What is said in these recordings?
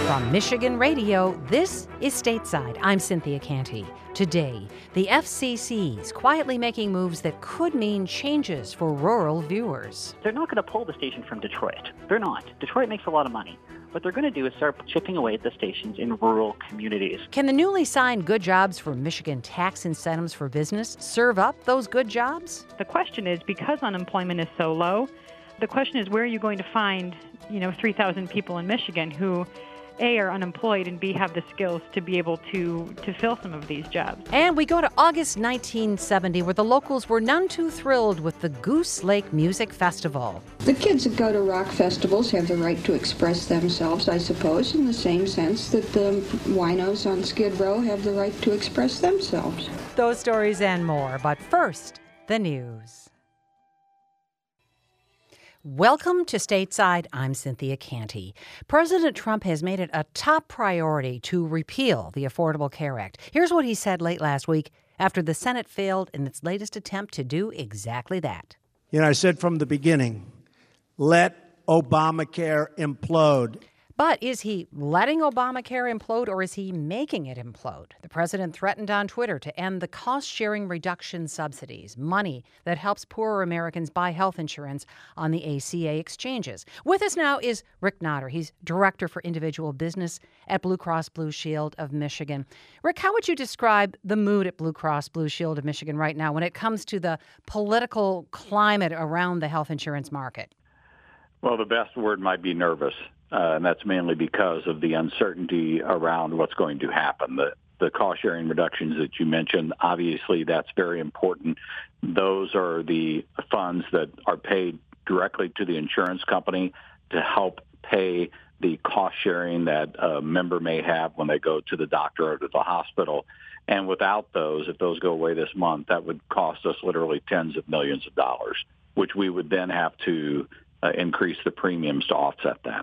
From Michigan Radio, this is Stateside. I'm Cynthia Canty. Today, the FCC's quietly making moves that could mean changes for rural viewers. They're not going to pull the station from Detroit. They're not. Detroit makes a lot of money. What they're going to do is start chipping away at the stations in rural communities. Can the newly signed Good Jobs for Michigan tax incentives for business serve up those good jobs? The question is, because unemployment is so low, the question is, where are you going to find, 3,000 people in Michigan who, A, are unemployed, and B, have the skills to be able to fill some of these jobs. And we go to August 1970, where the locals were none too thrilled with the Goose Lake Music Festival. The kids that go to rock festivals have the right to express themselves, I suppose, in the same sense that the winos on Skid Row have the right to express themselves. Those stories and more, but first, the news. Welcome to Stateside. I'm Cynthia Canty. President Trump has made it a top priority to repeal the Affordable Care Act. Here's what he said late last week after the Senate failed in its latest attempt to do exactly that. I said from the beginning, let Obamacare implode. But is he letting Obamacare implode, or is he making it implode? The president threatened on Twitter to end the cost-sharing reduction subsidies, money that helps poorer Americans buy health insurance on the ACA exchanges. With us now is Rick Notter. He's Director for Individual Business at Blue Cross Blue Shield of Michigan. Rick, how would you describe the mood at Blue Cross Blue Shield of Michigan right now when it comes to the political climate around the health insurance market? Well, the best word might be nervous. And that's mainly because of the uncertainty around what's going to happen. The cost-sharing reductions that you mentioned, obviously that's very important. Those are the funds that are paid directly to the insurance company to help pay the cost-sharing that a member may have when they go to the doctor or to the hospital. And without those, if those go away this month, that would cost us literally tens of millions of dollars, which we would then have to increase the premiums to offset that.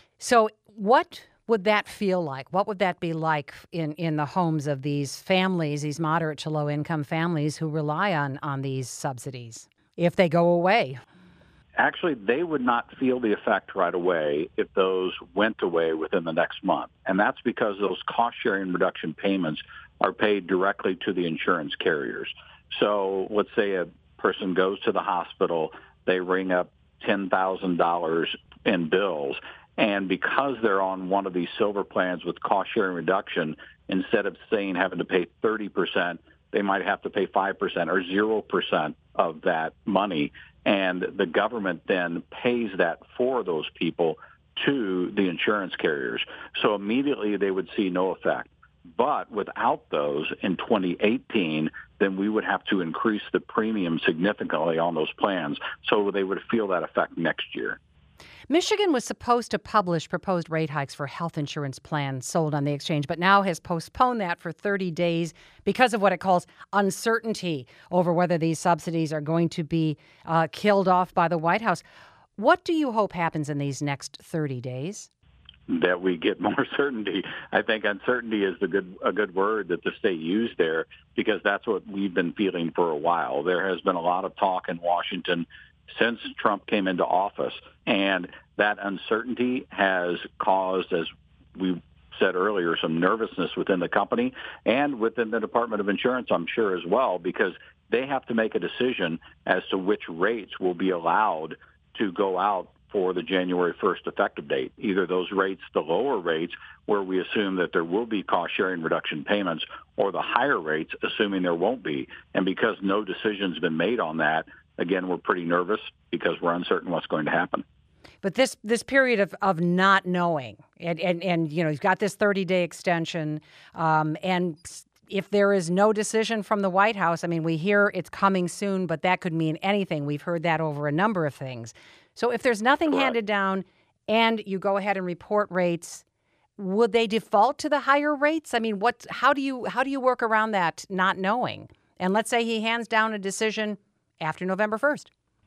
So what would that feel like? What would that be like in the homes of these families, these moderate to low income families who rely on these subsidies if they go away? Actually, they would not feel the effect right away if those went away within the next month. And that's because those cost-sharing reduction payments are paid directly to the insurance carriers. So let's say a person goes to the hospital, they ring up $10,000 in bills, and because they're on one of these silver plans with cost-sharing reduction, instead of having to pay 30%, they might have to pay 5% or 0% of that money. And the government then pays that for those people to the insurance carriers. So immediately they would see no effect. But without those in 2018, then we would have to increase the premium significantly on those plans. So they would feel that effect next year. Michigan was supposed to publish proposed rate hikes for health insurance plans sold on the exchange, but now has postponed that for 30 days because of what it calls uncertainty over whether these subsidies are going to be killed off by the White House. What do you hope happens in these next 30 days? That we get more certainty. I think uncertainty is a good word that the state used there, because that's what we've been feeling for a while. There has been a lot of talk in Washington since Trump came into office, and that uncertainty has caused, as we said earlier, some nervousness within the company and within the Department of Insurance, I'm sure, as well, because they have to make a decision as to which rates will be allowed to go out for the January 1st effective date. Either those rates, the lower rates, where we assume that there will be cost-sharing reduction payments, or the higher rates, assuming there won't be. And because no decision's been made on that, again, we're pretty nervous because we're uncertain what's going to happen. But this period of not knowing, and you've got this 30-day extension, and if there is no decision from the White House, we hear it's coming soon, but that could mean anything. We've heard that over a number of things. So if there's nothing handed down and you go ahead and report rates, would they default to the higher rates? How do you work around that not knowing? And let's say he hands down a decision after November 1st.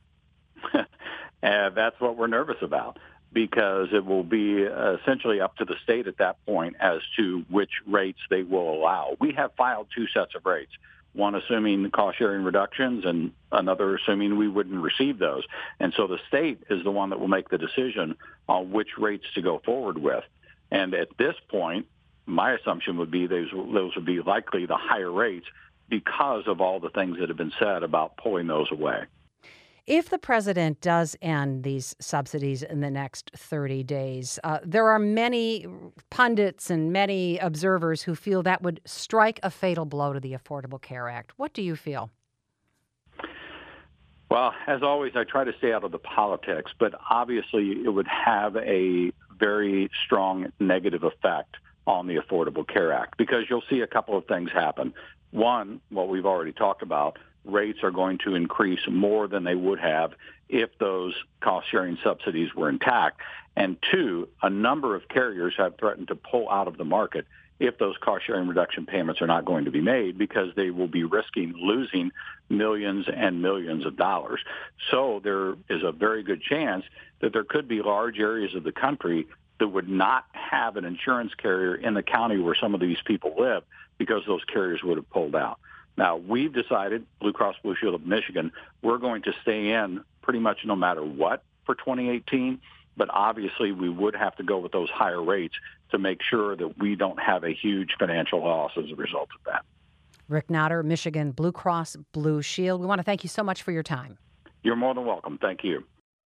That's what we're nervous about, because it will be essentially up to the state at that point as to which rates they will allow. We have filed two sets of rates, one assuming cost-sharing reductions and another assuming we wouldn't receive those. And so the state is the one that will make the decision on which rates to go forward with. And at this point, my assumption would be those would be likely the higher rates because of all the things that have been said about pulling those away. If the president does end these subsidies in the next 30 days, there are many pundits and many observers who feel that would strike a fatal blow to the Affordable Care Act. What do you feel? Well, as always, I try to stay out of the politics, but obviously it would have a very strong negative effect on the Affordable Care Act because you'll see a couple of things happen. One, what we've already talked about, rates are going to increase more than they would have if those cost-sharing subsidies were intact. And two, a number of carriers have threatened to pull out of the market if those cost-sharing reduction payments are not going to be made because they will be risking losing millions and millions of dollars. So there is a very good chance that there could be large areas of the country that would not have an insurance carrier in the county where some of these people live because those carriers would have pulled out. Now, we've decided, Blue Cross Blue Shield of Michigan, we're going to stay in pretty much no matter what for 2018, but obviously we would have to go with those higher rates to make sure that we don't have a huge financial loss as a result of that. Rick Notter, Michigan Blue Cross Blue Shield. We want to thank you so much for your time. You're more than welcome. Thank you.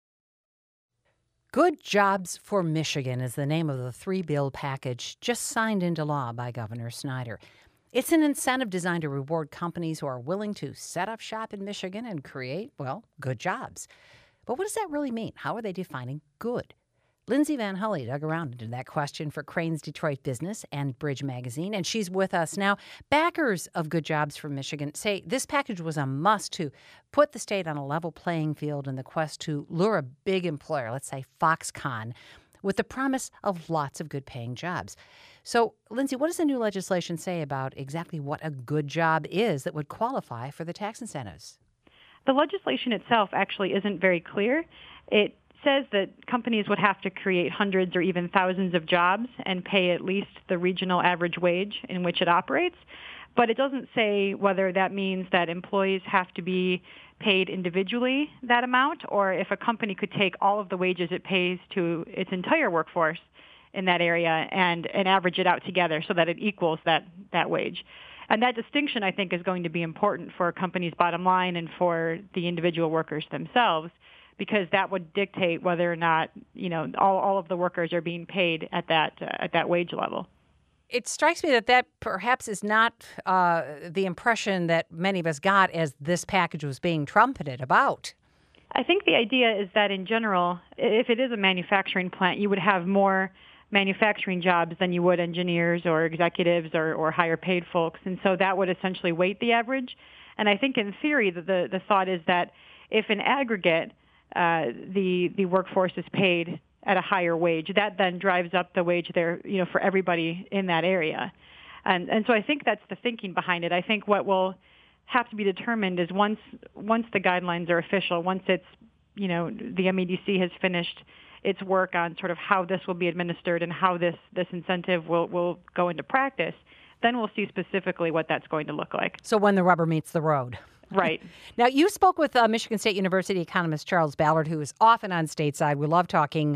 Good Jobs for Michigan is the name of the three-bill package just signed into law by Governor Snyder. It's an incentive designed to reward companies who are willing to set up shop in Michigan and create, well, good jobs. But what does that really mean? How are they defining good? Lindsay Van Hully dug around into that question for Crain's Detroit Business and Bridge Magazine, and she's with us now. Backers of Good Jobs for Michigan say this package was a must to put the state on a level playing field in the quest to lure a big employer, let's say Foxconn, with the promise of lots of good-paying jobs. So, Lindsay, what does the new legislation say about exactly what a good job is that would qualify for the tax incentives? The legislation itself actually isn't very clear. It says that companies would have to create hundreds or even thousands of jobs and pay at least the regional average wage in which it operates. But it doesn't say whether that means that employees have to be paid individually that amount, or if a company could take all of the wages it pays to its entire workforce in that area and average it out together so that it equals that wage. And that distinction, I think, is going to be important for a company's bottom line and for the individual workers themselves, because that would dictate whether or not, all of the workers are being paid at that wage level. It strikes me that perhaps is not the impression that many of us got as this package was being trumpeted about. I think the idea is that in general, if it is a manufacturing plant, you would have more manufacturing jobs than you would engineers or executives or higher paid folks. And so that would essentially weight the average. And I think in theory, the thought is that if in aggregate the workforce is paid at a higher wage, that then drives up the wage there, for everybody in that area. And so I think that's the thinking behind it. I think what will have to be determined is once the guidelines are official, once it's, the MEDC has finished its work on sort of how this will be administered and how this incentive will go into practice, then we'll see specifically what that's going to look like. So when the rubber meets the road. Right. Now, you spoke with Michigan State University economist Charles Ballard, who is often on stateside. We love talking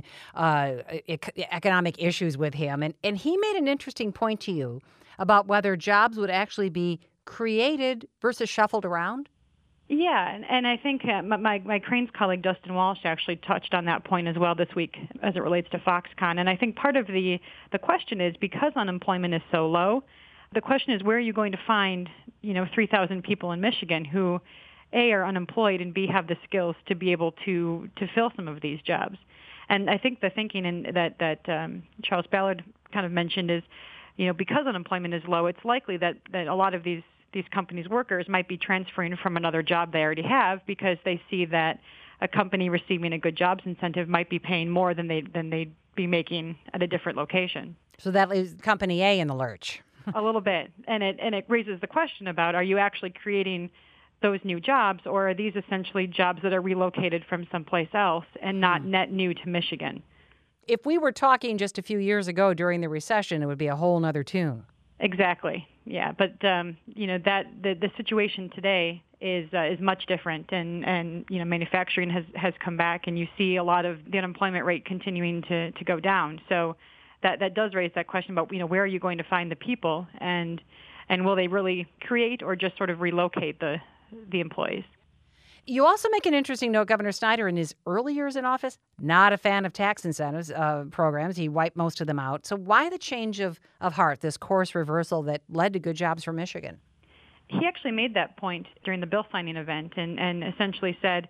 economic issues with him. And he made an interesting point to you about whether jobs would actually be created versus shuffled around. Yeah, and I think my Crain's colleague Dustin Walsh actually touched on that point as well this week as it relates to Foxconn. And I think part of the question is because unemployment is so low, the question is where are you going to find 3,000 people in Michigan who A, are unemployed and B, have the skills to be able to fill some of these jobs. And I think the thinking that Charles Ballard kind of mentioned is, because unemployment is low, it's likely that a lot of these companies' workers might be transferring from another job they already have because they see that a company receiving a good jobs incentive might be paying more than they'd be making at a different location. So that leaves company A in the lurch. A little bit. And it raises the question about, are you actually creating those new jobs, or are these essentially jobs that are relocated from someplace else and not net new to Michigan? If we were talking just a few years ago during the recession, it would be a whole nother tune. Exactly. Yeah, but that the situation today is much different, and manufacturing has come back, and you see a lot of the unemployment rate continuing to go down. So that does raise that question about, where are you going to find the people, and will they really create or just sort of relocate the employees? You also make an interesting note. Governor Snyder, in his early years in office, not a fan of tax incentives programs. He wiped most of them out. So why the change of heart, this course reversal that led to good jobs for Michigan? He actually made that point during the bill signing event and essentially said,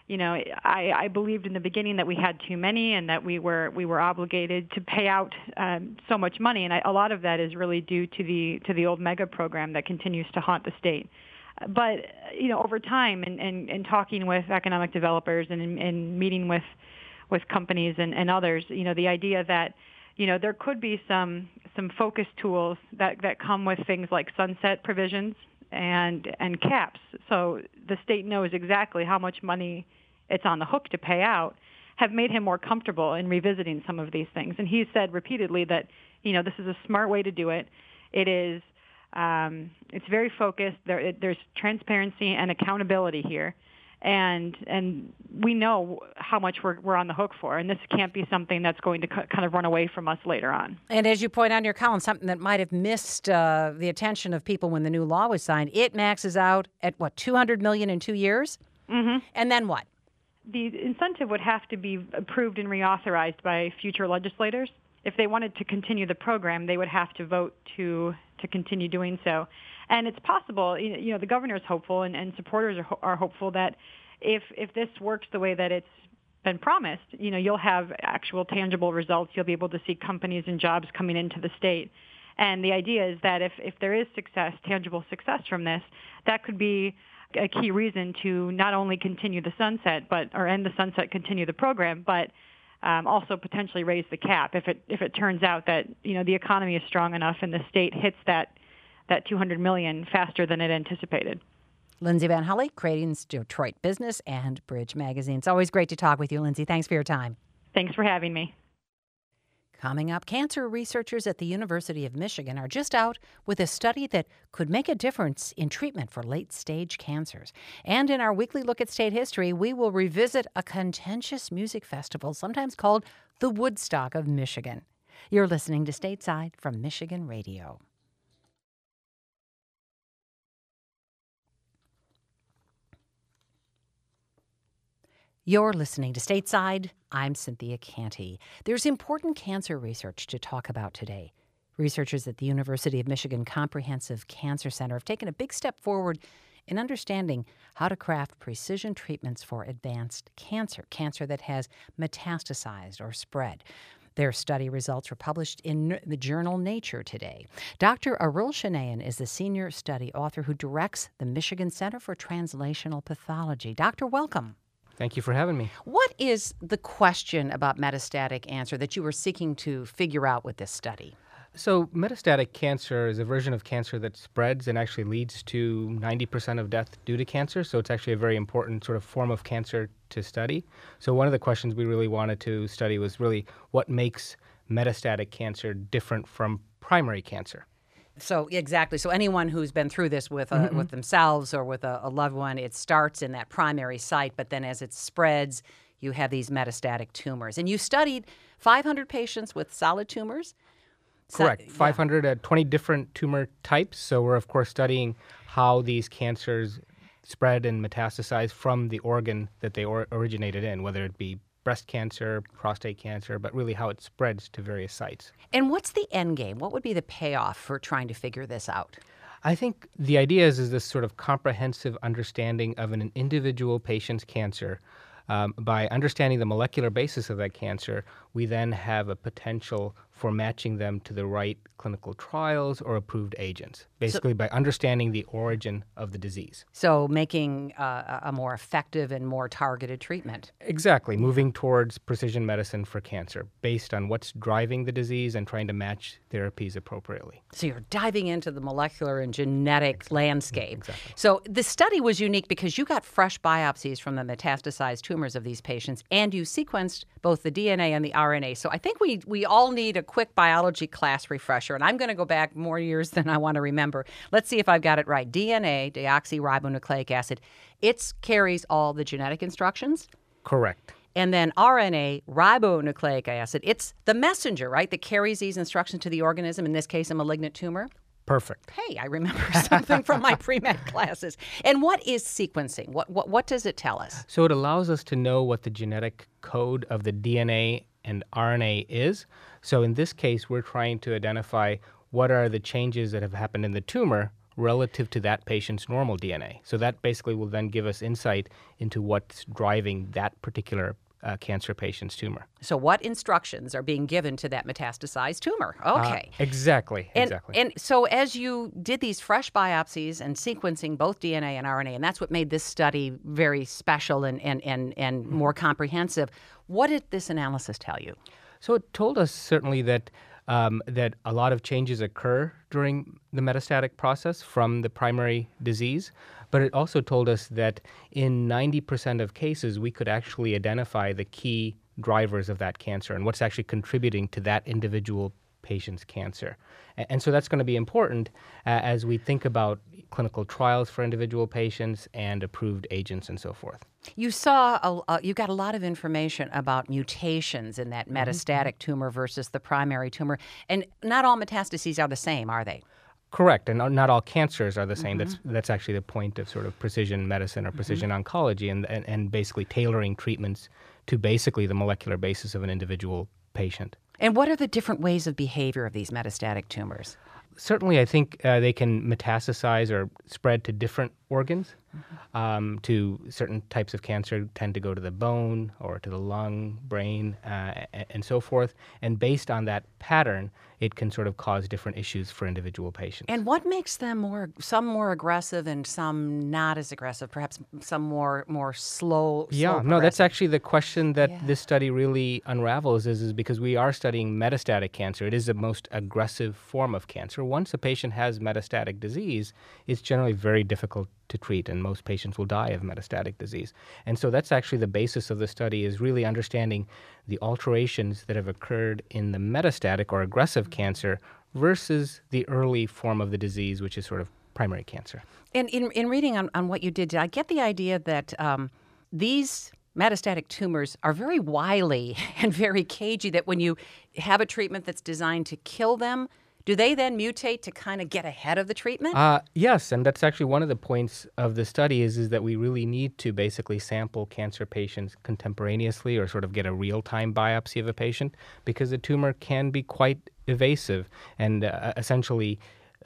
I believed in the beginning that we had too many and that we were obligated to pay out so much money, and a lot of that is really due to the old mega program that continues to haunt the state. But over time, and talking with economic developers and meeting with companies and others, the idea that there could be some focus tools that come with things like sunset provisions and caps, so the state knows exactly how much money it's on the hook to pay out, have made him more comfortable in revisiting some of these things. And he's said repeatedly that this is a smart way to do it. It is. It's very focused. There's transparency and accountability here, and we know how much we're on the hook for, and this can't be something that's going to kind of run away from us later on. And as you point out in your column, something that might have missed the attention of people when the new law was signed, it maxes out at $200 million in 2 years, and then what? The incentive would have to be approved and reauthorized by future legislators. If they wanted to continue the program, they would have to vote to continue doing so. And it's possible, the governor is hopeful and supporters are hopeful that if this works the way that it's been promised, you'll have actual tangible results. You'll be able to see companies and jobs coming into the state. And the idea is that if there is tangible success from this, that could be a key reason to not only continue the sunset, or end the sunset, continue the program, but also potentially raise the cap if it turns out that the economy is strong enough and the state hits that $200 million faster than it anticipated. Lindsay Van Hulle, Creighton's Detroit Business and Bridge Magazine. It's always great to talk with you, Lindsay. Thanks for your time. Thanks for having me. Coming up, cancer researchers at the University of Michigan are just out with a study that could make a difference in treatment for late-stage cancers. And in our weekly look at state history, we will revisit a contentious music festival, sometimes called the Woodstock of Michigan. You're listening to Stateside from Michigan Radio. You're listening to Stateside. I'm Cynthia Canty. There's important cancer research to talk about today. Researchers at the University of Michigan Comprehensive Cancer Center have taken a big step forward in understanding how to craft precision treatments for advanced cancer that has metastasized or spread. Their study results were published in the journal Nature today. Dr. Arul Shanayan is the senior study author who directs the Michigan Center for Translational Pathology. Doctor, welcome. Thank you for having me. What is the question about metastatic cancer that you were seeking to figure out with this study? So metastatic cancer is a version of cancer that spreads and actually leads to 90% of death due to cancer. So it's actually a very important sort of form of cancer to study. So one of the questions we really wanted to study was really what makes metastatic cancer different from primary cancer. So exactly. So anyone who's been through this with with themselves or with a loved one, it starts in that primary site, but then as it spreads, you have these metastatic tumors. And you studied 500 patients with solid tumors. Correct. 520 different tumor types. So we're, of course, studying how these cancers spread and metastasize from the organ that they originated in, whether it be breast cancer, prostate cancer, but really how it spreads to various sites. And what's the end game? What would be the payoff for trying to figure this out? I think the idea is this sort of comprehensive understanding of an individual patient's cancer. By understanding the molecular basis of that cancer, we then have a potential for matching them to the right clinical trials or approved agents, basically by understanding the origin of the disease. So making a more effective and more targeted treatment. Exactly, moving towards precision medicine for cancer based on what's driving the disease and trying to match therapies appropriately. So you're diving into the molecular and genetic landscape. Exactly. So the study was unique because you got fresh biopsies from the metastasized tumors of these patients, and you sequenced both the DNA and the RNA. So I think we all need a quick biology class refresher, and I'm going to go back more years than I want to remember. Let's see if I've got it right. DNA, deoxyribonucleic acid, it carries all the genetic instructions? Correct. And then RNA, ribonucleic acid, it's the messenger, right, that carries these instructions to the organism, in this case, a malignant tumor. Perfect. Hey, I remember something from my pre-med classes. And what is sequencing? What does it tell us? So it allows us to know what the genetic code of the DNA and RNA is. So in this case, we're trying to identify what are the changes that have happened in the tumor relative to that patient's normal DNA. So that basically will then give us insight into what's driving that particular cancer patient's tumor. So what instructions are being given to that metastasized tumor? Okay. Exactly. And so as you did these fresh biopsies and sequencing both DNA and RNA, and that's what made this study very special and more comprehensive, what did this analysis tell you? So it told us certainly that that a lot of changes occur during the metastatic process from the primary disease, but it also told us that in 90% of cases, we could actually identify the key drivers of that cancer and what's actually contributing to that individual patient's cancer. And so that's going to be important as we think about clinical trials for individual patients and approved agents and so forth. You you got a lot of information about mutations in that metastatic tumor versus the primary tumor. And not all metastases are the same, are they? Correct, and not all cancers are the same. That's actually the point of sort of precision medicine or precision oncology, and basically tailoring treatments to basically the molecular basis of an individual patient. And what are the different ways of behavior of these metastatic tumors? Certainly, I think they can metastasize or spread to different organs. To certain types of cancer tend to go to the bone or to the lung, brain, and so forth. And based on that pattern, it can sort of cause different issues for individual patients. And what makes them some more aggressive and some not as aggressive, perhaps some more slow? Yeah, no, that's actually the question that this study really unravels is because we are studying metastatic cancer. It is the most aggressive form of cancer. Once a patient has metastatic disease, it's generally very difficult to treat, and most patients will die of metastatic disease. And so that's actually the basis of the study, is really understanding the alterations that have occurred in the metastatic or aggressive cancer versus the early form of the disease, which is sort of primary cancer. And in reading on what you did I get the idea that these metastatic tumors are very wily and very cagey, that when you have a treatment that's designed to kill them, do they then mutate to kind of get ahead of the treatment? Yes, and that's actually one of the points of the study is that we really need to basically sample cancer patients contemporaneously or sort of get a real-time biopsy of a patient, because the tumor can be quite evasive and essentially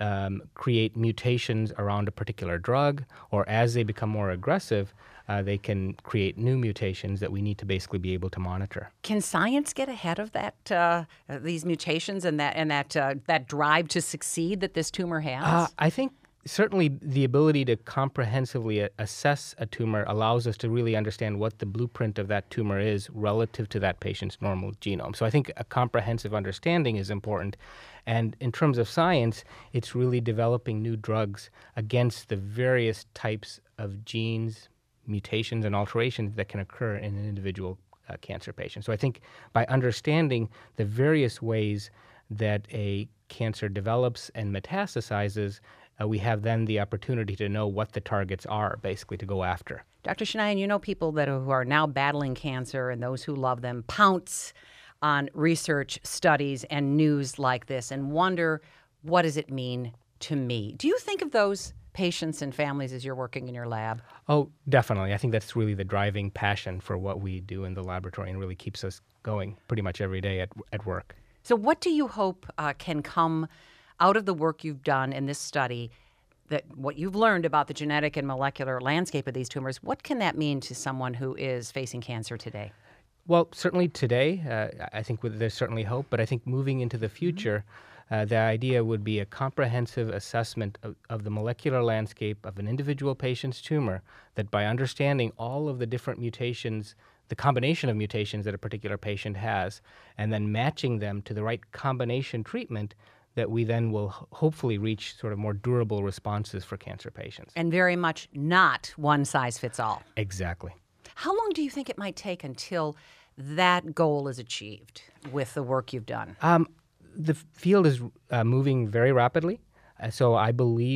create mutations around a particular drug, or as they become more aggressive, they can create new mutations that we need to basically be able to monitor. Can science get ahead of that, these mutations and that drive to succeed that this tumor has? I think certainly the ability to comprehensively assess a tumor allows us to really understand what the blueprint of that tumor is relative to that patient's normal genome. So I think a comprehensive understanding is important. And in terms of science, it's really developing new drugs against the various types of genes, mutations, and alterations that can occur in an individual cancer patient. So I think by understanding the various ways that a cancer develops and metastasizes, we have then the opportunity to know what the targets are, basically, to go after. Dr. Chanayan, you know people who are now battling cancer, and those who love them pounce on research studies and news like this and wonder, what does it mean to me? Do you think of those patients and families as you're working in your lab? Oh, definitely. I think that's really the driving passion for what we do in the laboratory and really keeps us going pretty much every day at work. So what do you hope can come out of the work you've done in this study, that what you've learned about the genetic and molecular landscape of these tumors? What can that mean to someone who is facing cancer today? Well, certainly today, I think there's certainly hope, but I think moving into the future, the idea would be a comprehensive assessment of the molecular landscape of an individual patient's tumor, that by understanding all of the different mutations, the combination of mutations that a particular patient has, and then matching them to the right combination treatment, that we then will hopefully reach sort of more durable responses for cancer patients. And very much not one size fits all. Exactly. How long do you think it might take until that goal is achieved with the work you've done? The field is moving very rapidly, so I believe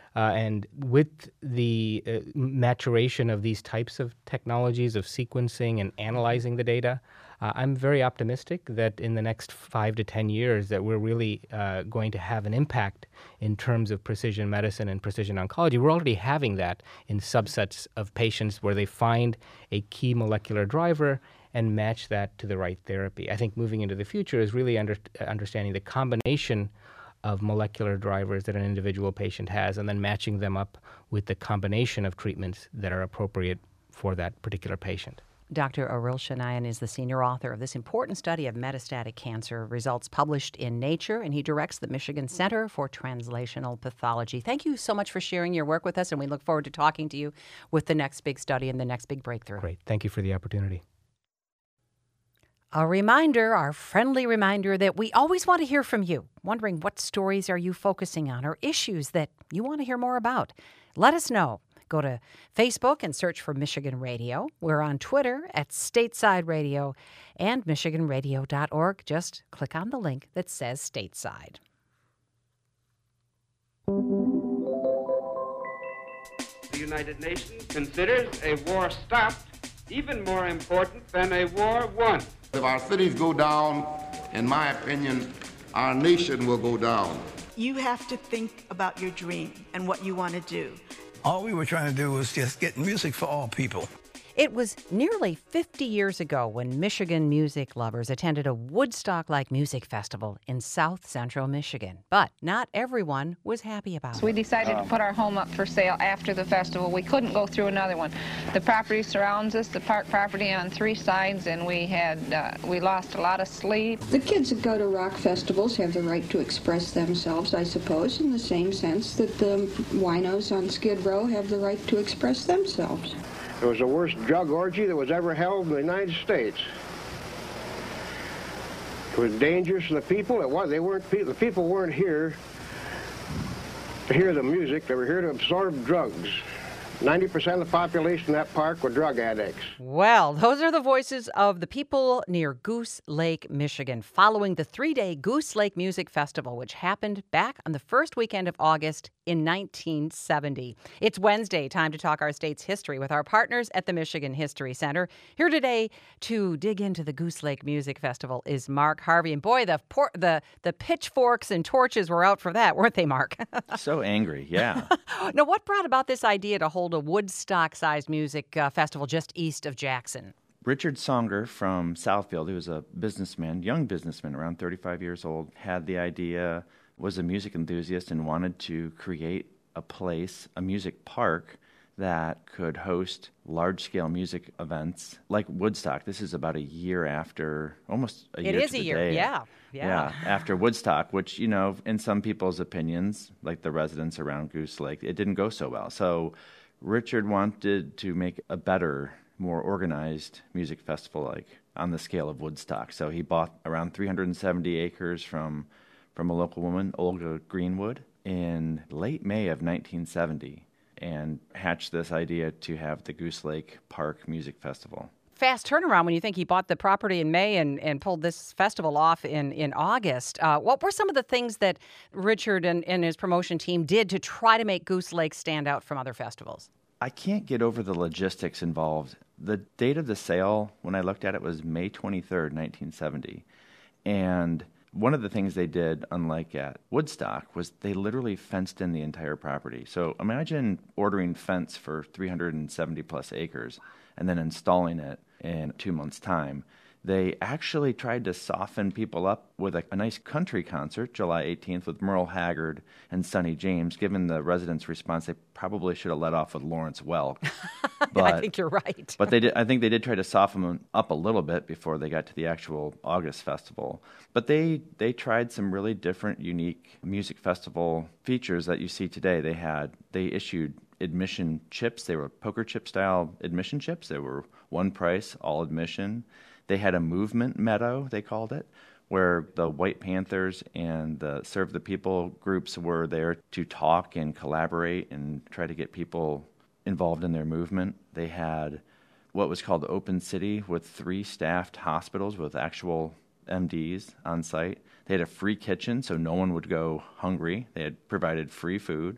And with the maturation of these types of technologies of sequencing and analyzing the data, I'm very optimistic that in the next 5 to 10 years that we're really going to have an impact in terms of precision medicine and precision oncology. We're already having that in subsets of patients where they find a key molecular driver and match that to the right therapy. I think moving into the future is really understanding the combination of molecular drivers that an individual patient has and then matching them up with the combination of treatments that are appropriate for that particular patient. Dr. Arul Shanayan is the senior author of this important study of metastatic cancer, results published in Nature, and he directs the Michigan Center for Translational Pathology. Thank you so much for sharing your work with us, and we look forward to talking to you with the next big study and the next big breakthrough. Great. Thank you for the opportunity. A reminder, our friendly reminder, that we always want to hear from you, wondering what stories are you focusing on or issues that you want to hear more about. Let us know. Go to Facebook and search for Michigan Radio. We're on Twitter at Stateside Radio and MichiganRadio.org. Just click on the link that says Stateside. The United Nations considers a war stopped even more important than a war won. If our cities go down, in my opinion, our nation will go down. You have to think about your dream and what you want to do. All we were trying to do was just get music for all people. It was nearly 50 years ago when Michigan music lovers attended a Woodstock-like music festival in south central Michigan. But not everyone was happy about it. We decided to put our home up for sale after the festival. We couldn't go through another one. The property surrounds us, the park property on 3 sides, and we lost a lot of sleep. The kids that go to rock festivals have the right to express themselves, I suppose, in the same sense that the winos on Skid Row have the right to express themselves. It was the worst drug orgy that was ever held in the United States. It was dangerous to the people. The people weren't here to hear the music. They were here to absorb drugs. 90% of the population in that park were drug addicts. Well, those are the voices of the people near Goose Lake, Michigan, following the 3-day Goose Lake Music Festival, which happened back on the first weekend of August in 1970. It's Wednesday, time to talk our state's history with our partners at the Michigan History Center. Here today to dig into the Goose Lake Music Festival is Mark Harvey. And boy, the pitchforks and torches were out for that, weren't they, Mark? So angry, yeah. Now, what brought about this idea to hold a Woodstock-sized music festival just east of Jackson? Richard Songer from Southfield, who was a businessman, young businessman, around 35 years old, had the idea, was a music enthusiast, and wanted to create a place, a music park, that could host large-scale music events like Woodstock. This is about a year after, almost a year to the day. It is a year, yeah. After Woodstock, which, you know, in some people's opinions, like the residents around Goose Lake, it didn't go so well. So Richard wanted to make a better, more organized music festival like on the scale of Woodstock. So he bought around 370 acres from a local woman, Olga Greenwood, in late May of 1970 and hatched this idea to have the Goose Lake Park Music Festival. Fast turnaround when you think he bought the property in May and pulled this festival off in August. What were some of the things that Richard and his promotion team did to try to make Goose Lake stand out from other festivals? I can't get over the logistics involved. The date of the sale, when I looked at it, was May 23rd, 1970. And one of the things they did, unlike at Woodstock, was they literally fenced in the entire property. So imagine ordering fence for 370-plus acres and then installing it in 2 months' time. They actually tried to soften people up with a nice country concert, July 18th, with Merle Haggard and Sonny James. Given the residents' response, they probably should have let off with Lawrence Welk. But, I think you're right. But I think they did try to soften them up a little bit before they got to the actual August festival. But they tried some really different, unique music festival features that you see today. They issued admission chips. They were poker chip style admission chips. They were one price, all admission. They had a movement meadow, they called it, where the White Panthers and the Serve the People groups were there to talk and collaborate and try to get people involved in their movement. They had what was called Open City with 3 staffed hospitals with actual MDs on site. They had a free kitchen so no one would go hungry. They had provided free food,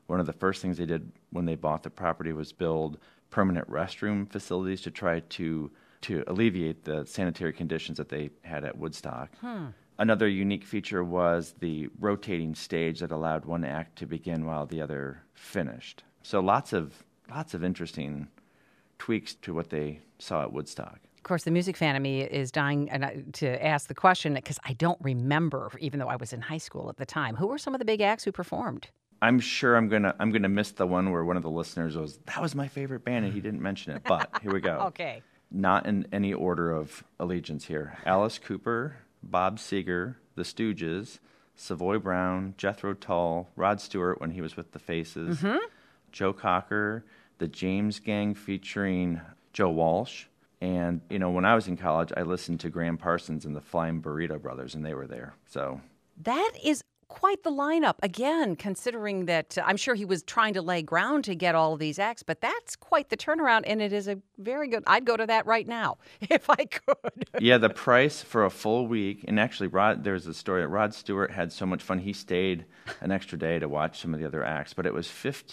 One of the first things they did when they bought the property was build permanent restroom facilities to try to alleviate the sanitary conditions that they had at Woodstock. Another unique feature was the rotating stage that allowed one act to begin while the other finished. So lots of interesting tweaks to what they saw at Woodstock. Of course, the music fan of me is dying to ask the question because I don't remember, even though I was in high school at the time. Who were some of the big acts who performed? I'm sure I'm gonna miss the one where one of the listeners was, "That was my favorite band," and he didn't mention it. But here we go. Okay. Not in any order of allegiance here. Alice Cooper, Bob Seger, The Stooges, Savoy Brown, Jethro Tull, Rod Stewart when he was with the Faces, Joe Cocker, the James Gang featuring Joe Walsh. And, when I was in college, I listened to Graham Parsons and the Flying Burrito Brothers, and they were there. So that is quite the lineup. Again, considering that I'm sure he was trying to lay ground to get all of these acts, but that's quite the turnaround, and it is a very good. I'd go to that right now if I could. Yeah, the price for a full week, and actually, there's a story that Rod Stewart had so much fun, he stayed an extra day to watch some of the other acts, but it was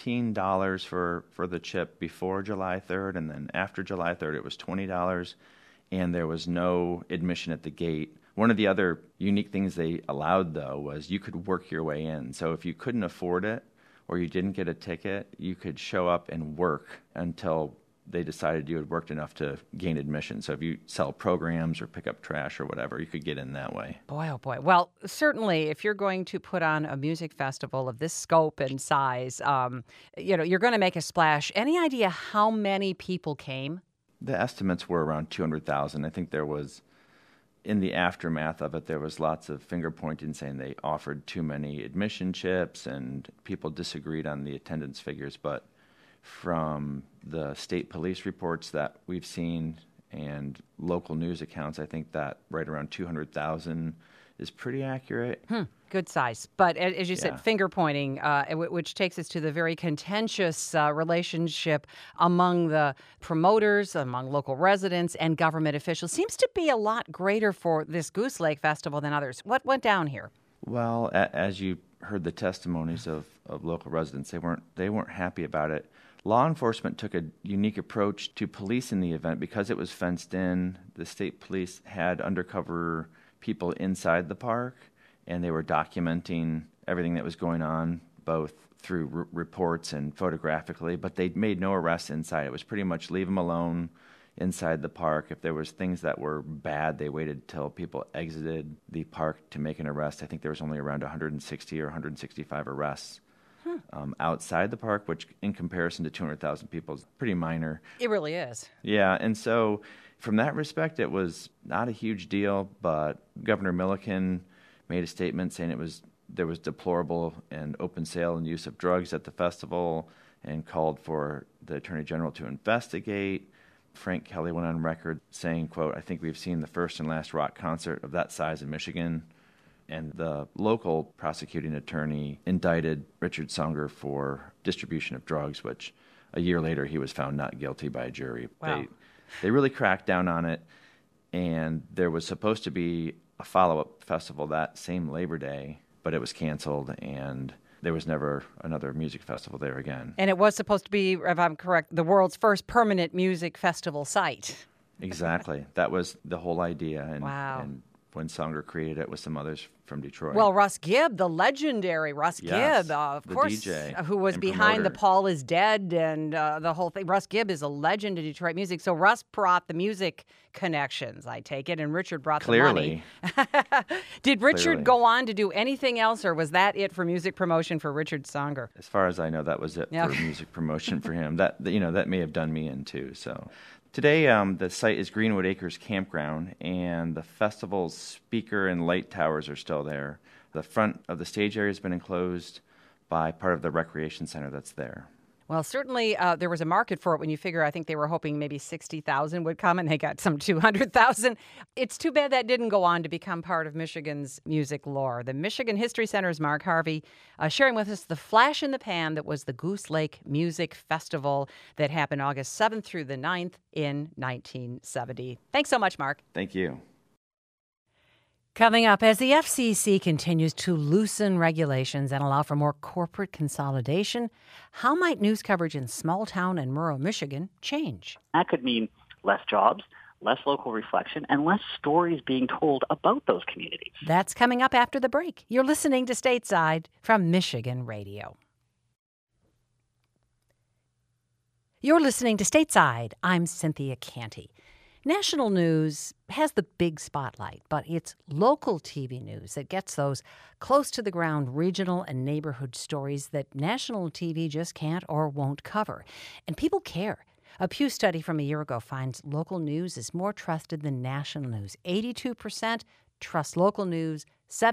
$15 for the chip before July 3rd, and then after July 3rd, it was $20, and there was no admission at the gate. One of the other unique things they allowed, though, was you could work your way in. So if you couldn't afford it or you didn't get a ticket, you could show up and work until they decided you had worked enough to gain admission. So if you sell programs or pick up trash or whatever, you could get in that way. Boy, oh boy. Well, certainly, if you're going to put on a music festival of this scope and size, you're going to make a splash. Any idea how many people came? The estimates were around 200,000. I think there was... In the aftermath of it, there was lots of finger-pointing saying they offered too many admission chips, and people disagreed on the attendance figures. But from the state police reports that we've seen and local news accounts, I think that right around 200,000 is pretty accurate. Good size. But as you said, finger-pointing, which takes us to the very contentious relationship among the promoters, among local residents, and government officials. Seems to be a lot greater for this Goose Lake Festival than others. What went down here? Well, as you heard the testimonies of local residents, they weren't happy about it. Law enforcement took a unique approach to policing the event because it was fenced in. The state police had undercover people inside the park, and they were documenting everything that was going on, both through reports and photographically, but they made no arrests inside. It was pretty much leave them alone inside the park. If there was things that were bad, they waited till people exited the park to make an arrest. I think there was only around 160 or 165 arrests outside the park, which in comparison to 200,000 people is pretty minor. It really is. Yeah, and so from that respect, it was not a huge deal, but Governor Milliken made a statement saying there was deplorable and open sale and use of drugs at the festival, and called for the Attorney General to investigate. Frank Kelly went on record saying, quote, "I think we've seen the first and last rock concert of that size in Michigan." And the local prosecuting attorney indicted Richard Songer for distribution of drugs, which a year later he was found not guilty by a jury. Wow. They really cracked down on it, and there was supposed to be a follow-up festival that same Labor Day, but it was canceled, and there was never another music festival there again. And it was supposed to be, if I'm correct, the world's first permanent music festival site. Exactly. That was the whole idea. And, wow. And when Songer created it with some others from Detroit. Well, Russ Gibb, the legendary Russ Gibb, of the course, DJ who was behind promoter. the Paul is Dead and the whole thing. Russ Gibb is a legend in Detroit music. So Russ brought the music connections, I take it, and Richard brought the money. Did Richard go on to do anything else, or was that it for music promotion for Richard Songer? As far as I know, that was it for music promotion for him. That may have done me in too. So. Today, the site is Greenwood Acres Campground, and the festival's speaker and light towers are still there. The front of the stage area has been enclosed by part of the recreation center that's there. Well, certainly there was a market for it when you figure I think they were hoping maybe 60,000 would come, and they got some 200,000. It's too bad that didn't go on to become part of Michigan's music lore. The Michigan History Center's Mark Harvey sharing with us the flash in the pan that was the Goose Lake Music Festival that happened August 7th through the 9th in 1970. Thanks so much, Mark. Thank you. Coming up, as the FCC continues to loosen regulations and allow for more corporate consolidation, how might news coverage in small town and rural Michigan change? That could mean less jobs, less local reflection, and less stories being told about those communities. That's coming up after the break. You're listening to Stateside from Michigan Radio. You're listening to Stateside. I'm Cynthia Canty. National news has the big spotlight, but it's local TV news that gets those close-to-the-ground regional and neighborhood stories that national TV just can't or won't cover. And people care. A Pew study from a year ago finds local news is more trusted than national news. 82% trust local news,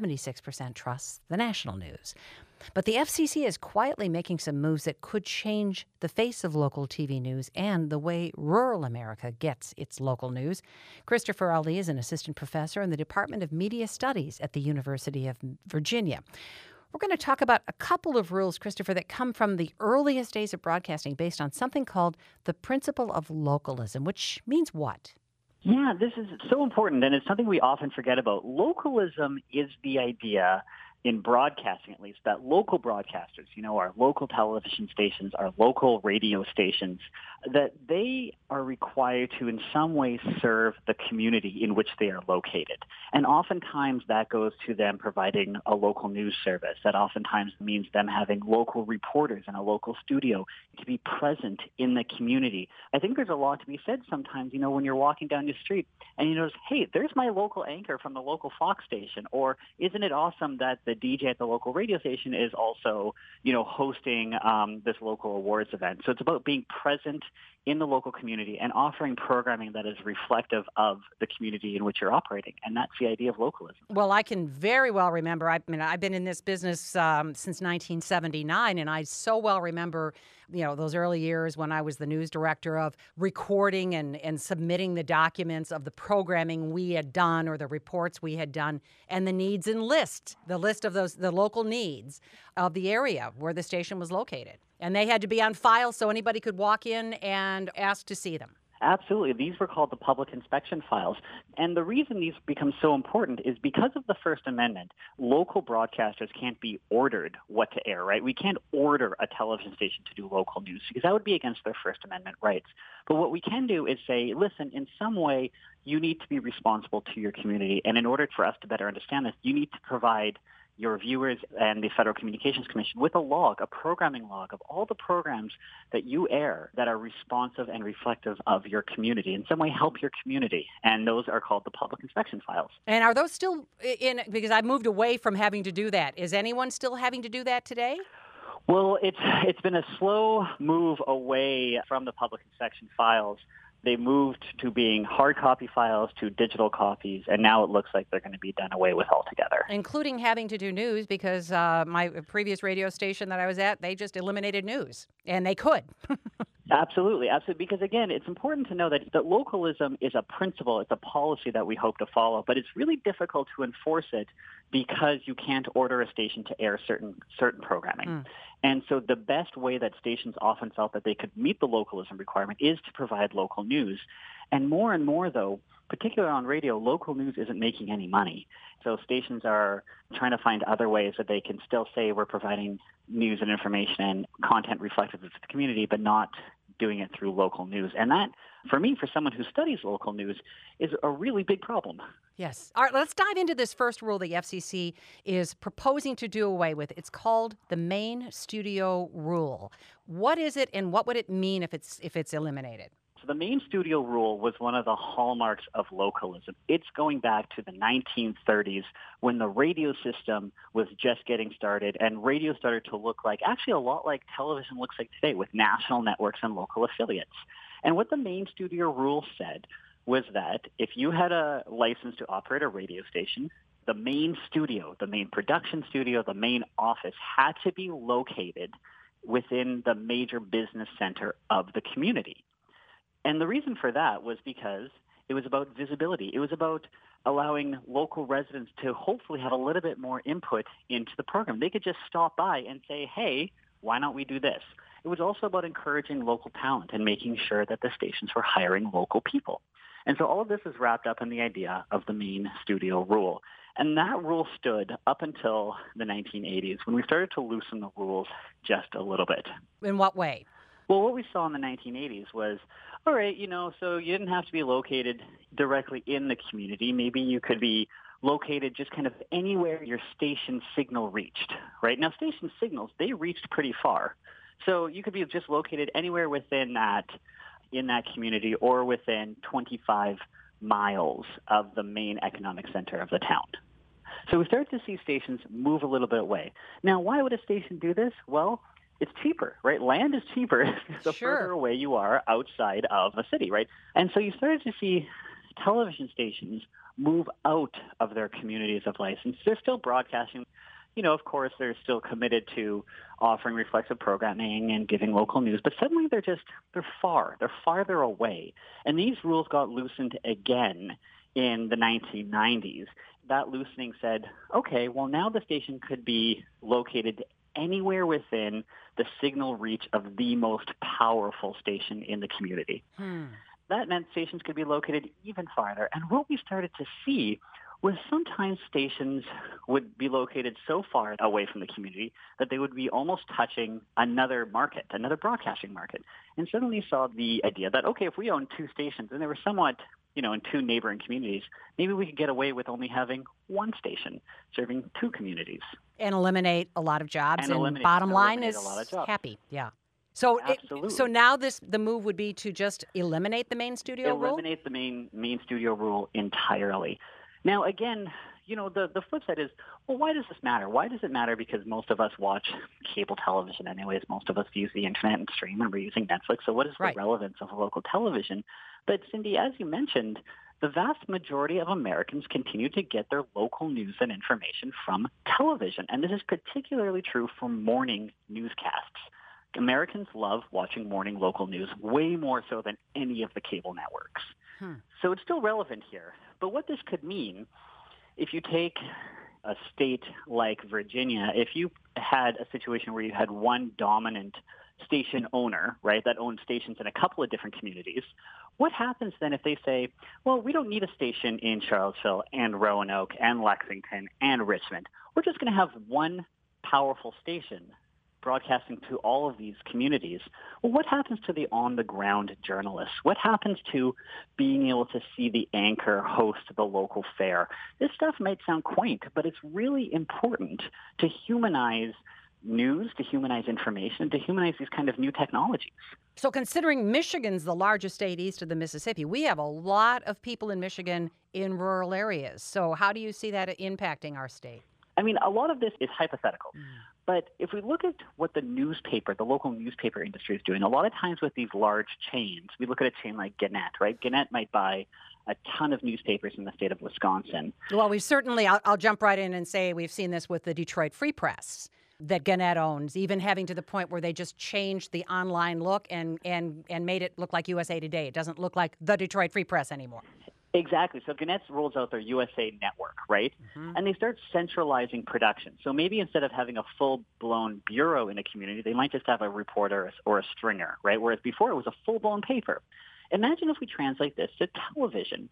76% trust the national news. But the FCC is quietly making some moves that could change the face of local TV news and the way rural America gets its local news. Christopher Ali is an assistant professor in the Department of Media Studies at the University of Virginia. We're going to talk about a couple of rules, Christopher, that come from the earliest days of broadcasting based on something called the principle of localism, which means what? Yeah, this is so important, and it's something we often forget about. Localism is the idea, in broadcasting at least, that local broadcasters, our local television stations, our local radio stations, that they are required to in some way serve the community in which they are located. And oftentimes that goes to them providing a local news service. That oftentimes means them having local reporters in a local studio to be present in the community. I think there's a lot to be said sometimes, when you're walking down the street and you notice, hey, there's my local anchor from the local Fox station, or isn't it awesome that the DJ at the local radio station is also, hosting this local awards event. So it's about being present in the local community and offering programming that is reflective of the community in which you're operating. And that's the idea of localism. Well, I can very well remember, I've been in this business since 1979, and I so well remember, those early years when I was the news director of recording and submitting the documents of the programming we had done or the reports we had done and the needs and the list of the local needs of the area where the station was located. And they had to be on file so anybody could walk in and ask to see them. Absolutely. These were called the public inspection files. And the reason these become so important is because of the First Amendment, local broadcasters can't be ordered what to air, right? We can't order a television station to do local news because that would be against their First Amendment rights. But what we can do is say, listen, in some way, you need to be responsible to your community. And in order for us to better understand this, you need to provide your viewers and the Federal Communications Commission with a programming log of all the programs that you air that are responsive and reflective of your community, in some way help your community. And those are called the public inspection files. And are those still in, because I've moved away from having to do that. Is anyone still having to do that today? Well, it's been a slow move away from the public inspection files. They moved to being hard copy files to digital copies, and now it looks like they're going to be done away with altogether. Including having to do news because my previous radio station that I was at, they just eliminated news, and they could. Absolutely. Because, again, it's important to know that localism is a principle, it's a policy that we hope to follow, but it's really difficult to enforce it because you can't order a station to air certain programming. And so the best way that stations often felt that they could meet the localism requirement is to provide local news. And more, though, particularly on radio, local news isn't making any money. So stations are trying to find other ways that they can still say we're providing news and information and content reflective of the community, but not doing it through local news. And that, for me, for someone who studies local news, is a really big problem. Yes. All right, let's dive into this first rule the FCC is proposing to do away with. It's called the Main Studio Rule. What is it, and what would it mean if it's eliminated? So the Main Studio Rule was one of the hallmarks of localism. It's going back to the 1930s when the radio system was just getting started, and radio started to look like, actually a lot like television looks like today, with national networks and local affiliates. And what the Main Studio Rule said was that if you had a license to operate a radio station, the main studio, the main production studio, the main office had to be located within the major business center of the community. And the reason for that was because it was about visibility. It was about allowing local residents to hopefully have a little bit more input into the program. They could just stop by and say, hey, why don't we do this? It was also about encouraging local talent and making sure that the stations were hiring local people. And so all of this is wrapped up in the idea of the Main Studio Rule. And that rule stood up until the 1980s when we started to loosen the rules just a little bit. In what way? Well, what we saw in the 1980s was, all right, so you didn't have to be located directly in the community. Maybe you could be located just kind of anywhere your station signal reached, right? Now, station signals, they reached pretty far. So you could be just located anywhere within in that community or within 25 miles of the main economic center of the town. So we started to see stations move a little bit away. Now, why would a station do this? Well, it's cheaper, right? Land is cheaper the further away you are outside of a city, right? And so you started to see television stations move out of their communities of license. They're still broadcasting. Of course, they're still committed to offering reflexive programming and giving local news, but suddenly they're farther away. And these rules got loosened again in the 1990s. That loosening said, okay, well, now the station could be located anywhere within the signal reach of the most powerful station in the community. That meant stations could be located even farther. And what we started to see was sometimes stations would be located so far away from the community that they would be almost touching another market, another broadcasting market. And suddenly saw the idea that, okay, if we own two stations and they were somewhat, in two neighboring communities, maybe we could get away with only having one station serving two communities. And eliminate a lot of jobs. And bottom line is happy. Yeah. So so now the move would be to just eliminate the main studio rule? Eliminate the main studio rule entirely. Now, again, the flip side is, well, why does this matter? Why does it matter? Because most of us watch cable television anyways. Most of us use the internet and stream, and we're using Netflix. So what is the relevance of local television? But, Cindy, as you mentioned, the vast majority of Americans continue to get their local news and information from television. And this is particularly true for morning newscasts. Americans love watching morning local news way more so than any of the cable networks. So it's still relevant here. But what this could mean, if you take a state like Virginia, if you had a situation where you had one dominant station owner, right, that owns stations in a couple of different communities, what happens then if they say, well, we don't need a station in Charlottesville and Roanoke and Lexington and Richmond. We're just going to have one powerful station broadcasting to all of these communities. Well, what happens to the on-the-ground journalists? What happens to being able to see the anchor host the local fair? This stuff might sound quaint, but it's really important to humanize news, to humanize information, to humanize these kind of new technologies. So considering Michigan's the largest state east of the Mississippi, we have a lot of people in Michigan in rural areas. So how do you see that impacting our state? I mean, a lot of this is hypothetical. But if we look at what the local newspaper industry is doing, a lot of times with these large chains, we look at a chain like Gannett, right? Gannett might buy a ton of newspapers in the state of Wisconsin. Well, we certainly, I'll jump right in and say we've seen this with the Detroit Free Press that Gannett owns, even having to the point where they just changed the online look and made it look like USA Today. It doesn't look like the Detroit Free Press anymore. Exactly. So Gannett rolls out their USA Network, right? And they start centralizing production. So maybe instead of having a full-blown bureau in a community, they might just have a reporter or a stringer, right? Whereas before it was a full-blown paper. Imagine if we translate this to television.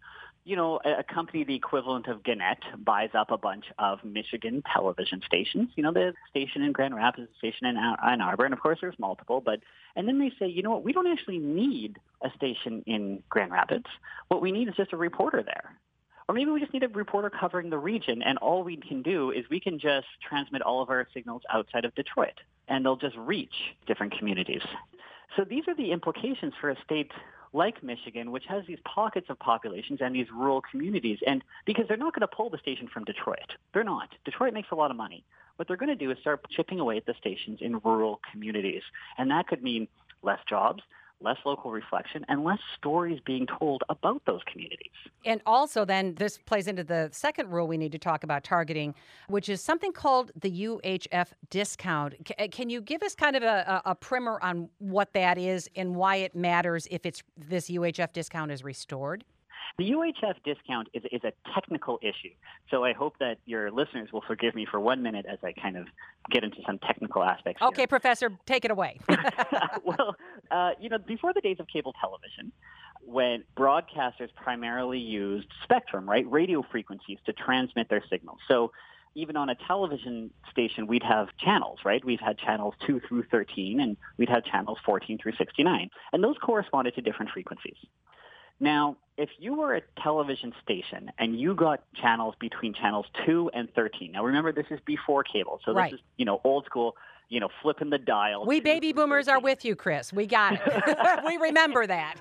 A company the equivalent of Gannett buys up a bunch of Michigan television stations. The station in Grand Rapids, the station in Ann Arbor, and of course there's multiple. And then they say, you know what, we don't actually need a station in Grand Rapids. What we need is just a reporter there. Or maybe we just need a reporter covering the region, and all we can do is we can just transmit all of our signals outside of Detroit, and they'll just reach different communities. So these are the implications for a state like Michigan, which has these pockets of populations and these rural communities. And because they're not going to pull the station from Detroit. They're not. Detroit makes a lot of money. What they're going to do is start chipping away at the stations in rural communities. And that could mean less jobs, less local reflection, and less stories being told about those communities. And also then this plays into the second rule we need to talk about targeting, which is something called the UHF discount. Can you give us kind of a primer on what that is and why it matters if this UHF discount is restored? The UHF discount is a technical issue, so I hope that your listeners will forgive me for 1 minute as I kind of get into some technical aspects. Okay, Professor, take it away. Well, before the days of cable television, when broadcasters primarily used spectrum, right, radio frequencies to transmit their signals. So even on a television station, we'd have channels, right? We've had channels 2 through 13, and we'd have channels 14 through 69. And those corresponded to different frequencies. Now, if you were a television station and you got channels between channels 2 and 13, now remember, this is before cable. So this is, old school, flipping the dial. We baby boomers are with you, Chris. We got it. We remember that.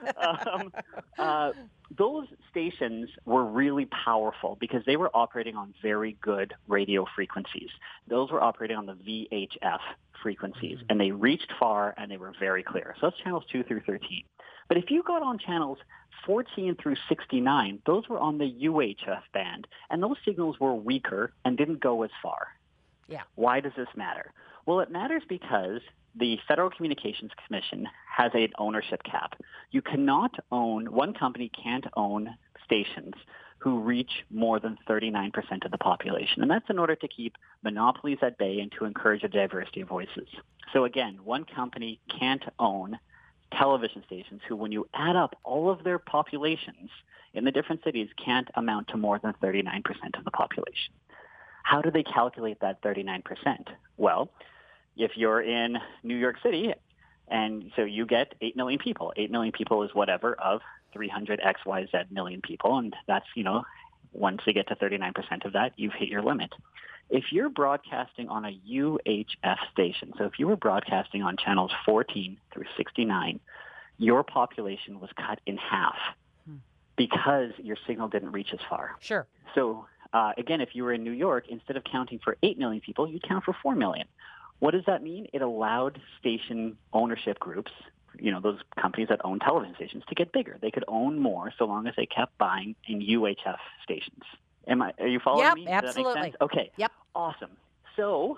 Those stations were really powerful because they were operating on very good radio frequencies. Those were operating on the VHF frequencies, and they reached far and they were very clear. So that's channels 2 through 13. But if you got on channels 14 through 69, those were on the UHF band, and those signals were weaker and didn't go as far. Yeah. Why does this matter? Well, it matters because the Federal Communications Commission has an ownership cap. You cannot own, one company can't own stations who reach more than 39% of the population. And that's in order to keep monopolies at bay and to encourage a diversity of voices. So again, one company can't own television stations who, when you add up all of their populations in the different cities, can't amount to more than 39% of the population. How do they calculate that 39%? Well, if you're in New York City, and so you get 8 million people. 8 million people is whatever of 300 XYZ million people, and that's, once you get to 39% of that, you've hit your limit. If you're broadcasting on a UHF station, so if you were broadcasting on channels 14 through 69, your population was cut in half because your signal didn't reach as far. Sure. So, again, if you were in New York, instead of counting for 8 million people, you'd count for 4 million. What does that mean? It allowed station ownership groups, those companies that own television stations, to get bigger. They could own more so long as they kept buying in UHF stations. Are you following me? Yep, Does that make absolutely. sense? Okay. Yep. Awesome. So,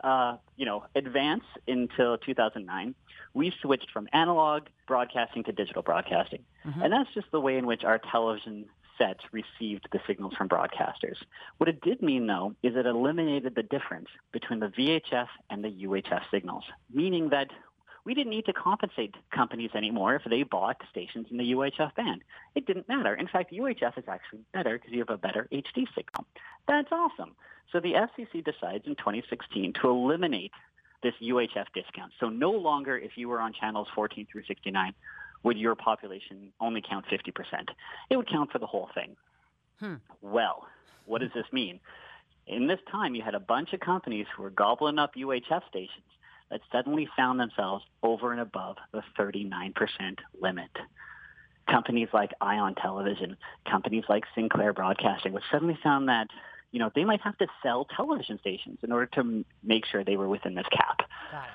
advance until 2009, we switched from analog broadcasting to digital broadcasting. Mm-hmm. And that's just the way in which our television sets received the signals from broadcasters. What it did mean, though, is it eliminated the difference between the VHF and the UHF signals, meaning that we didn't need to compensate companies anymore if they bought stations in the UHF band. It didn't matter. In fact, UHF is actually better because you have a better HD signal. That's awesome. So the FCC decides in 2016 to eliminate this UHF discount. So no longer, if you were on channels 14 through 69, would your population only count 50%. It would count for the whole thing. Well, what does this mean? In this time, you had a bunch of companies who were gobbling up UHF stations that suddenly found themselves over and above the 39% limit. Companies like Ion Television, companies like Sinclair Broadcasting, which suddenly found that, they might have to sell television stations in order to make sure they were within this cap. Got it.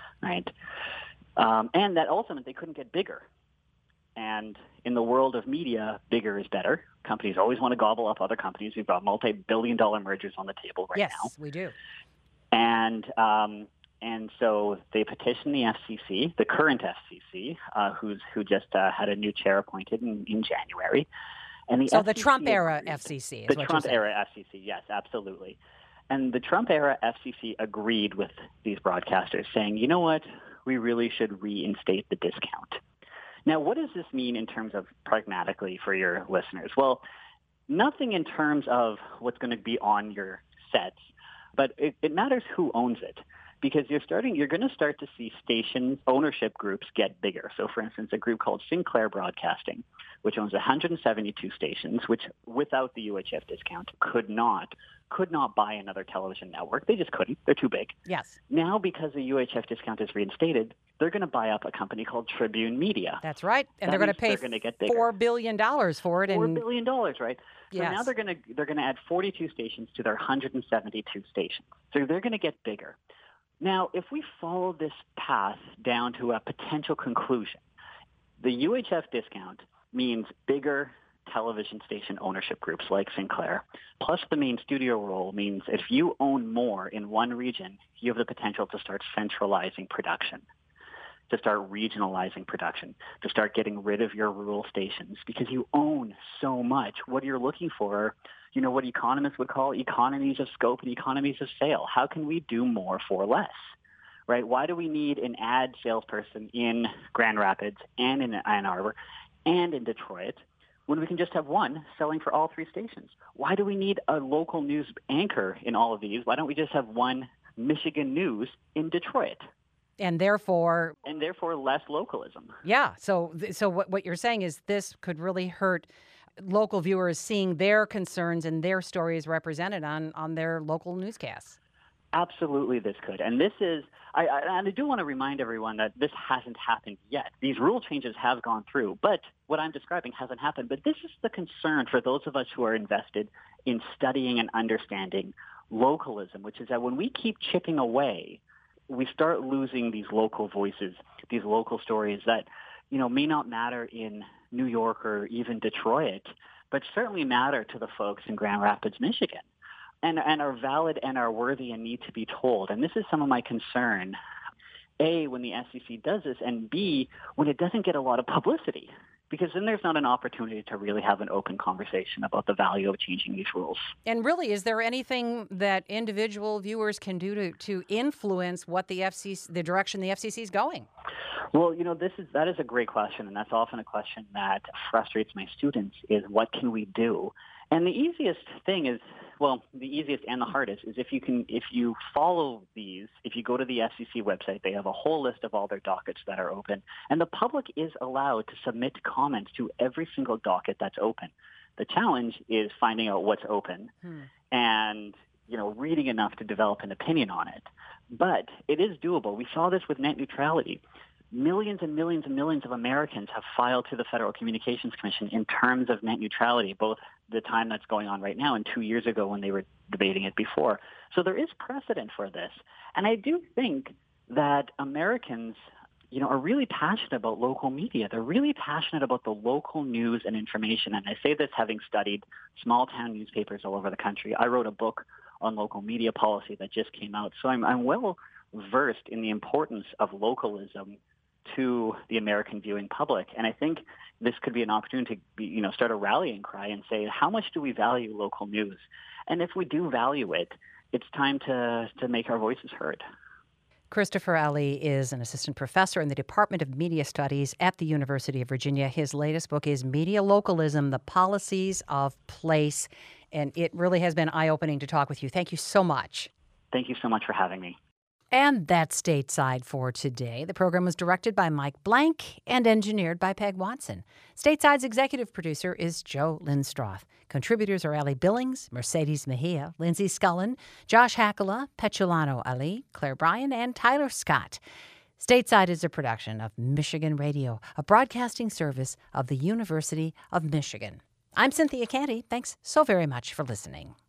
Right? And that also meant they couldn't get bigger. And in the world of media, bigger is better. Companies always want to gobble up other companies. We've got multi-billion-dollar mergers on the table right now. Yes, we do. And so they petitioned the FCC, the current FCC, who just had a new chair appointed in January. And the Trump-era FCC is the Trump-era FCC, yes, absolutely. And the Trump-era FCC agreed with these broadcasters, saying, you know what, we really should reinstate the discount. Now, what does this mean in terms of pragmatically for your listeners? Well, nothing in terms of what's going to be on your sets, but it matters who owns it. Because you're going to start to see station ownership groups get bigger. So, for instance, a group called Sinclair Broadcasting, which owns 172 stations, which without the UHF discount could not buy another television network. They just couldn't. They're too big. Yes. Now, because the UHF discount is reinstated, they're going to buy up a company called Tribune Media. That's right. And they're going to pay $4 billion for it. $4 billion, right? So yes. now they're going to add 42 stations to their 172 stations. So they're going to get bigger. Now, if we follow this path down to a potential conclusion, the UHF discount means bigger television station ownership groups like Sinclair, plus the main studio role means if you own more in one region, you have the potential to start centralizing production, to start regionalizing production, to start getting rid of your rural stations because you own so much. What you're looking for, what economists would call economies of scope and economies of scale. How can we do more for less, right? Why do we need an ad salesperson in Grand Rapids and in Ann Arbor and in Detroit when we can just have one selling for all three stations? Why do we need a local news anchor in all of these? Why don't we just have one Michigan News in Detroit? And therefore less localism. Yeah. So what you're saying is this could really hurt local viewers seeing their concerns and their stories represented on their local newscasts. Absolutely, this could. And this is, I do want to remind everyone that this hasn't happened yet. These rule changes have gone through, but what I'm describing hasn't happened. But this is the concern for those of us who are invested in studying and understanding localism, which is that when we keep chipping away, we start losing these local voices, these local stories that, may not matter in New York or even Detroit, but certainly matter to the folks in Grand Rapids, Michigan. And are valid and are worthy and need to be told. And this is some of my concern, A, when the FCC does this, and B, when it doesn't get a lot of publicity, because then there's not an opportunity to really have an open conversation about the value of changing these rules. And really, is there anything that individual viewers can do to influence what the direction the FCC is going? Well, that is a great question, and that's often a question that frustrates my students is what can we do? And the easiest thing is, the easiest and the hardest is if you follow these, if you go to the FCC website, they have a whole list of all their dockets that are open. And the public is allowed to submit comments to every single docket that's open. The challenge is finding out what's open and, reading enough to develop an opinion on it. But it is doable. We saw this with net neutrality. Millions and millions and millions of Americans have filed to the Federal Communications Commission in terms of net neutrality, both the time that's going on right now and 2 years ago when they were debating it before. So there is precedent for this. And I do think that Americans, are really passionate about local media. They're really passionate about the local news and information. And I say this having studied small town newspapers all over the country. I wrote a book on local media policy that just came out. So I'm well versed in the importance of localism to the American viewing public. And I think this could be an opportunity to start a rallying cry and say, how much do we value local news? And if we do value it, it's time to make our voices heard. Christopher Ali is an assistant professor in the Department of Media Studies at the University of Virginia. His latest book is Media Localism, The Policies of Place. And it really has been eye-opening to talk with you. Thank you so much. Thank you so much for having me. And that's Stateside for today. The program was directed by Mike Blank and engineered by Peg Watson. Stateside's executive producer is Joe Lindstroth. Contributors are Allie Billings, Mercedes Mejia, Lindsay Scullen, Josh Hakala, Petulano Ali, Claire Bryan, and Tyler Scott. Stateside is a production of Michigan Radio, a broadcasting service of the University of Michigan. I'm Cynthia Canty. Thanks so very much for listening.